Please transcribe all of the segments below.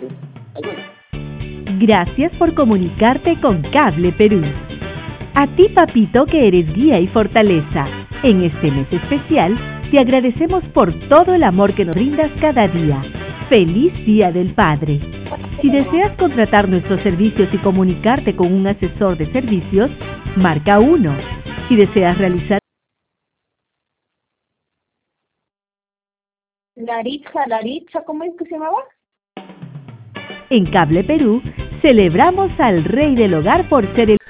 Gracias por comunicarte con Cable Perú. A ti, papito, que eres guía y fortaleza. En este mes especial, te agradecemos por todo el amor que nos brindas cada día. ¡Feliz Día del Padre! Si deseas contratar nuestros servicios y comunicarte con un asesor de servicios, marca 1. Si deseas realizar Laritza, ¿cómo es que se llamaba? en Cable Perú, celebramos al rey del hogar por ser el...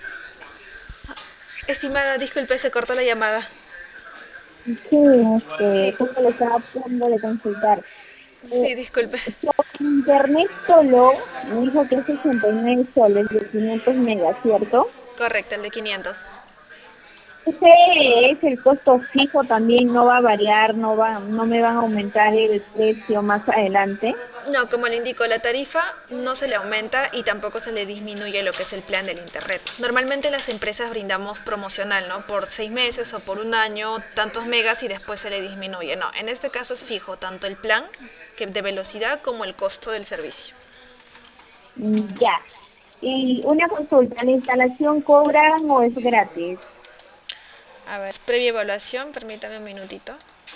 Estimada, disculpe, se cortó la llamada. Sí, justo le estaba a punto de consultar. Sí, disculpe. Por internet solo me dijo que es 69 soles de 500 megas, ¿cierto? Correcto, el de 500. Ese es el costo fijo, también no va a variar, no me van a aumentar el precio más adelante. No, como le indico, la tarifa no se le aumenta y tampoco se le disminuye lo que es el plan del internet. Normalmente las empresas brindamos promocional, ¿no? Por 6 meses o por un año, tantos megas y después se le disminuye. No, en este caso es fijo, tanto el plan de velocidad como el costo del servicio. Ya. Y una consulta, ¿la instalación cobran o es gratis? A ver, previa evaluación, permítame un minutito.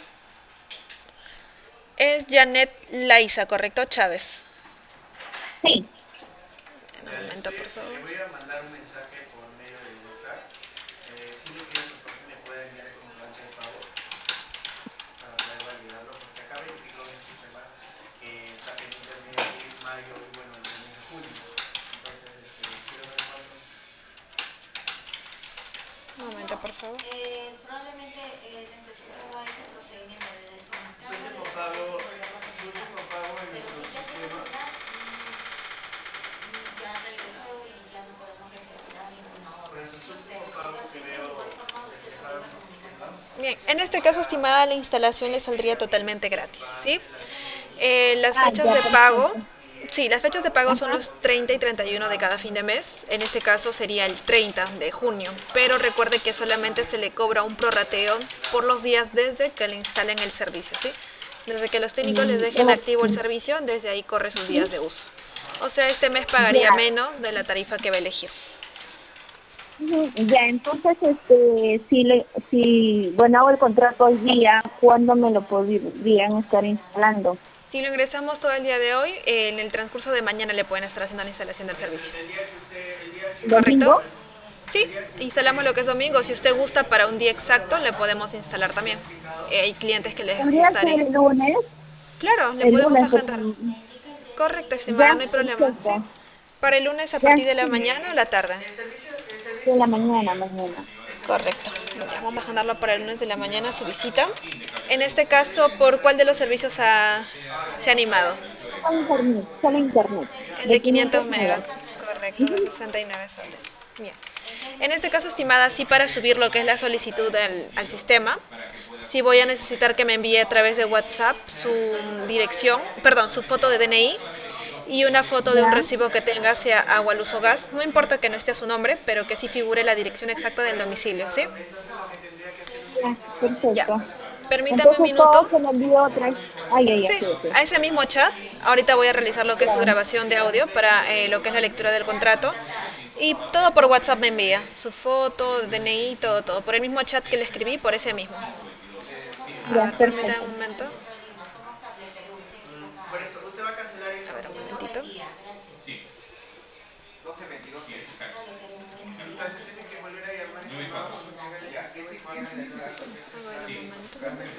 Es Janet Laiza, ¿correcto? Chávez. Sí. Un momento, por favor. Le voy a mandar un mensaje por medio de WhatsApp. Si le pido por favor me puede enviar el comprobante de pago para poder validarlo, porque acá verificó en el sistema que está pendiente el mes de mayo y bueno, el mes de junio. Entonces, quiero ver cuándo. Un momento, por favor. Probablemente necesitaba ese procedimiento de desconectar. Su último pago en nuestro sistema. Ya regresó y ya no podemos registrar ninguna Por hora. eso su último pago que veo reflejado. Bien, en este caso, estimada, la instalación le saldría totalmente gratis, ¿sí? Las fechas Ya, de pago, perfecto. sí, las fechas de pago son Ajá. los 30 y 31 de cada fin de mes. En este caso sería el 30 de junio, pero recuerde que solamente se le cobra un prorrateo por los días desde que le instalen el servicio, ¿sí? Desde que los técnicos les dejen activo el servicio, desde ahí corre sus días de uso. O sea, este mes pagaría Ya. menos de la tarifa que va a elegir. Ya, entonces, bueno, hago el contrato hoy día, ¿cuándo me lo podrían estar instalando? Si lo ingresamos todo el día de hoy, en el transcurso de mañana le pueden estar haciendo la instalación del servicio. ¿Correcto? ¿Domingo? Sí, instalamos lo que es domingo. Si usted gusta para un día exacto, le podemos instalar también. Hay clientes que les ¿Podría ser gustaría. el lunes? Claro, le El podemos lunes, agendar. Correcto, estimada, ya, no hay problema. Sí. perfecto. Para el lunes a Ya, partir de la sí, mañana o la tarde. de la mañana. Correcto. Ya, vamos a agendarlo para el lunes de la mañana su visita. En este caso, ¿por cuál de los servicios se ha animado? Solo internet, El de de 500 500 megas. megas, correcto, de 69 soles. Bien. En este caso, estimada, sí, para subir lo que es la solicitud al sistema, sí voy a necesitar que me envíe a través de WhatsApp su dirección, perdón, su foto de DNI y una foto de un Ya, recibo que tenga, sea agua, luz o gas. No importa que no esté a su nombre, pero que sí figure la dirección exacta del domicilio, ¿sí? ya, Ya. perfecto. Permítame un Entonces todo minuto. se lo envío otra vez. Sí, Sí, ok. a ese mismo chat. Ahorita voy a realizar lo que es su Ya, grabación de audio para lo que es la lectura del contrato. Y todo por WhatsApp me envía. Su foto, DNI, todo. Por el mismo chat que le escribí, por ese mismo. A ya, ver, permítame perfecto. un momento. Por eso, usted va a cancelar eso. A ver, un momentito. Sí. 12:22. Sí, exacto. Entonces tiene que volver a llamar. Ya, ese que hace el caso. A ver, un momento.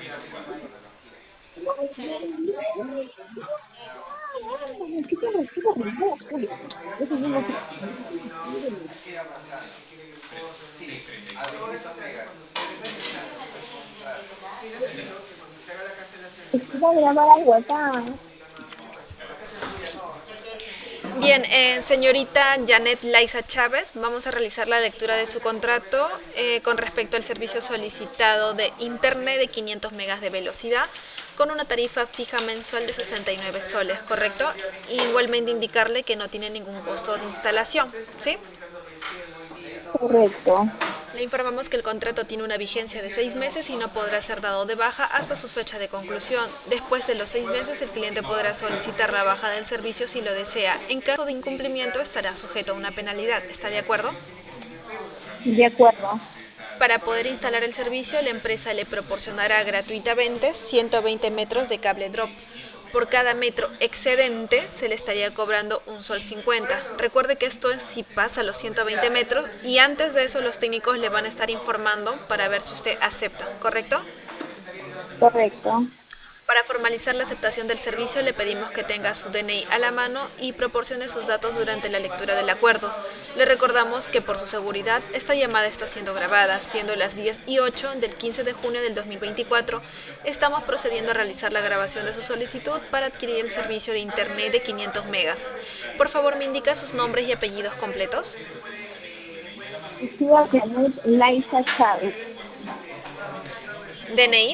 Quiere avanzar. Sí, a 200 megas. Necesito grabar algo acá. Bien, señorita Janet Laiza Chávez, vamos a realizar la lectura de su contrato con respecto al servicio solicitado de internet de 500 megas de velocidad con una tarifa fija mensual de 69 soles, ¿correcto? Igualmente indicarle que no tiene ningún costo de instalación, ¿sí? Correcto. Le informamos que el contrato tiene una vigencia de 6 meses y no podrá ser dado de baja hasta su fecha de conclusión. Después de los 6 meses, el cliente podrá solicitar la baja del servicio si lo desea. En caso de incumplimiento, estará sujeto a una penalidad. ¿Está de acuerdo? De acuerdo. Para poder instalar el servicio, la empresa le proporcionará gratuitamente 120 metros de cable drop. Por cada metro excedente se le estaría cobrando un sol 50. Recuerde que esto es si pasa los 120 metros y antes de eso los técnicos le van a estar informando para ver si usted acepta, ¿correcto? Correcto. Para formalizar la aceptación del servicio le pedimos que tenga su DNI a la mano y proporcione sus datos durante la lectura del acuerdo. Le recordamos que por su seguridad esta llamada está siendo grabada, siendo las 10:08 del 15 de junio del 2024. Estamos procediendo a realizar la grabación de su solicitud para adquirir el servicio de internet de 500 megas. Por favor, me indica sus nombres y apellidos completos. Lucía Janet Laisa Chávez. DNI.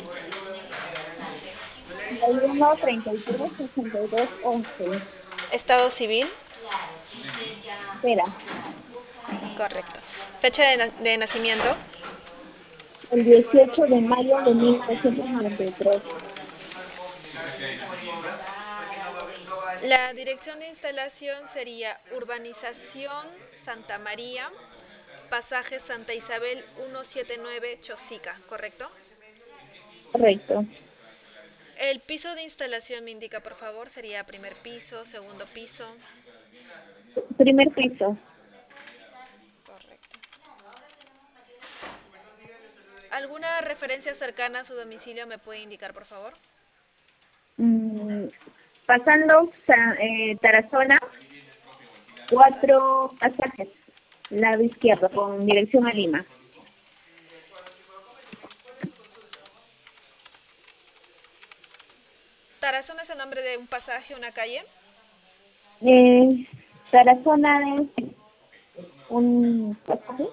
31 33 62 11. Estado civil. Espera. Correcto. Fecha de nacimiento. El 18 de mayo de 1993. La dirección de instalación sería Urbanización Santa María, Pasaje Santa Isabel 179 Chosica, ¿correcto? Correcto. El piso de instalación me indica, por favor, sería primer piso, segundo piso. Primer piso. Correcto. ¿Alguna referencia cercana a su domicilio me puede indicar, por favor? Pasando Tarazona, 4 pasajes, lado izquierdo, con dirección a Lima. ¿Tarazona es el nombre de un pasaje, una calle? Tarazona es un pasaje.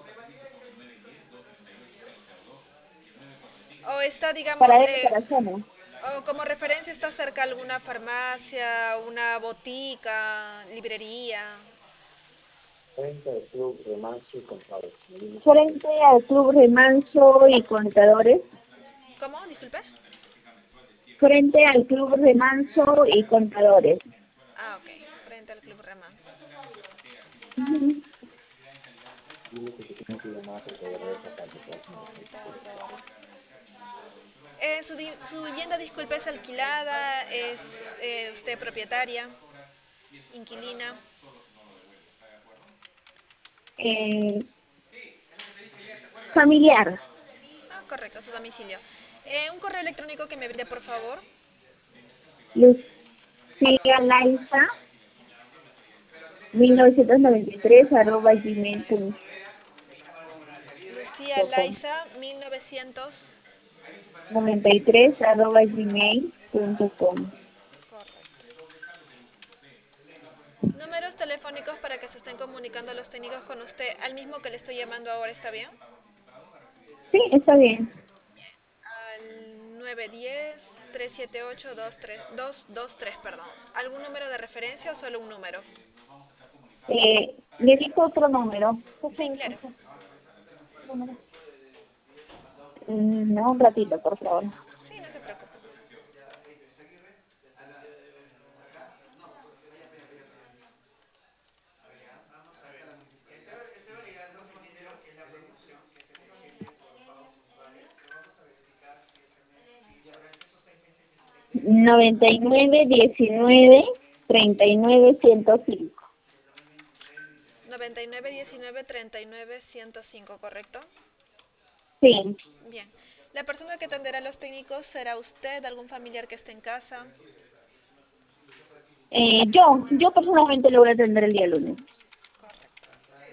¿O está, digamos, Para Tarazona. o como referencia está cerca alguna farmacia, una botica, librería? Frente al Club Remanso y Contadores. Frente al Club Remanso y Contadores. ¿Cómo? Disculpe. Frente al Club Remanso y Contadores. Ah, ok. Frente al Club Remanso. Su vivienda, disculpe, es alquilada, es usted propietaria, inquilina. Familiar. Ah, correcto, su domicilio. Un correo electrónico que me brinde, por favor. Lucía Laisa 1993 @gmail.com. Lucía Laisa 1900. 93 @gmail.com. Correcto. Números telefónicos para que se estén comunicando los técnicos con usted, al mismo que le estoy llamando ahora, ¿está bien? Sí, está bien. Al 910-378-223, perdón. ¿Algún número de referencia o solo un número? Le dijo otro número. Sí, claro. No, un ratito, por favor. Sí, no se preocupe. Estoy validando primero en la promoción que se tiene por pagos mensuales, pero vamos a verificar si durante esos 6 meses es 99 19 39 105. 9919-39-105, ¿correcto? Sí. Bien. La persona que atenderá a los técnicos será usted, algún familiar que esté en casa. Yo personalmente lo voy a atender el día lunes. Correcto.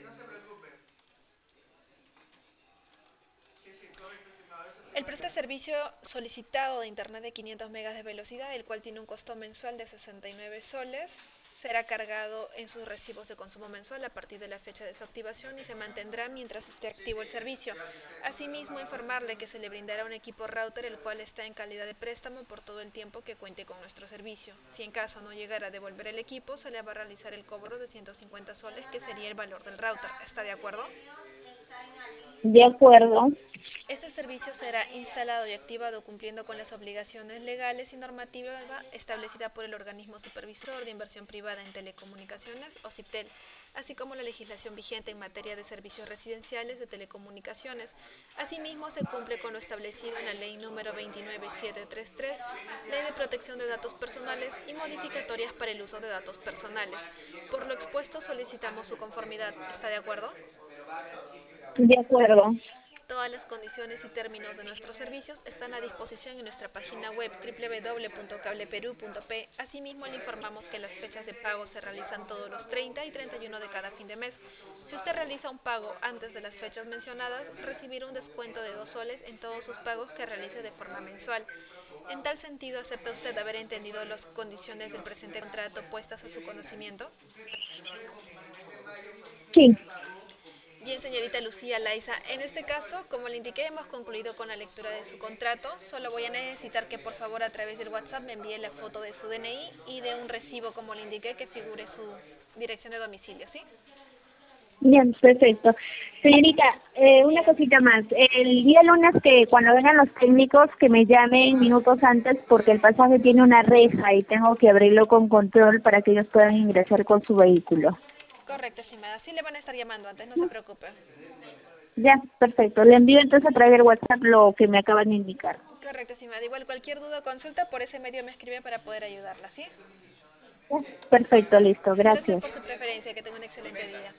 El presta servicio solicitado de internet de 500 megas de velocidad, el cual tiene un costo mensual de 69 soles, será cargado en sus recibos de consumo mensual a partir de la fecha de su activación y se mantendrá mientras esté activo el servicio. Asimismo, informarle que se le brindará un equipo router, el cual está en calidad de préstamo por todo el tiempo que cuente con nuestro servicio. Si en caso no llegara a devolver el equipo, se le va a realizar el cobro de 150 soles, que sería el valor del router. ¿Está de acuerdo? De acuerdo. Este servicio será instalado y activado cumpliendo con las obligaciones legales y normativa establecida por el organismo supervisor de inversión privada en telecomunicaciones o CIPTEL, así como la legislación vigente en materia de servicios residenciales de telecomunicaciones. Asimismo, se cumple con lo establecido en la Ley número 29733, Ley de Protección de Datos Personales y modificatorias para el uso de datos personales. Por lo expuesto, solicitamos su conformidad. ¿Está de acuerdo? De acuerdo. Todas las condiciones y términos de nuestros servicios están a disposición en nuestra página web www.cableperú.p. Asimismo, le informamos que las fechas de pago se realizan todos los 30 y 31 de cada fin de mes. Si usted realiza un pago antes de las fechas mencionadas, recibirá un descuento de 2 soles en todos sus pagos que realice de forma mensual. En tal sentido, ¿acepta usted haber entendido las condiciones del presente contrato puestas a su conocimiento? Sí. Bien, señorita Lucía Laiza, en este caso, como le indiqué, hemos concluido con la lectura de su contrato. Solo voy a necesitar que por favor a través del WhatsApp me envíe la foto de su DNI y de un recibo, como le indiqué, que figure su dirección de domicilio, ¿sí? Bien, perfecto. Señorita, una Dígame. cosita más. El día lunes que cuando vengan los técnicos que me llamen minutos antes porque el pasaje tiene una reja y tengo que abrirlo con control para que ellos puedan ingresar con su vehículo. Correcto, estimada. Sí le van a estar llamando antes, no se preocupe. Ya, perfecto. Le envío entonces a través del WhatsApp lo que me acaban de indicar. Correcto, estimada. Igual cualquier duda o consulta, por ese medio me escribe para poder ayudarla, ¿sí? Ya, perfecto, listo. Gracias Gracias. por su preferencia. Que tenga un excelente día.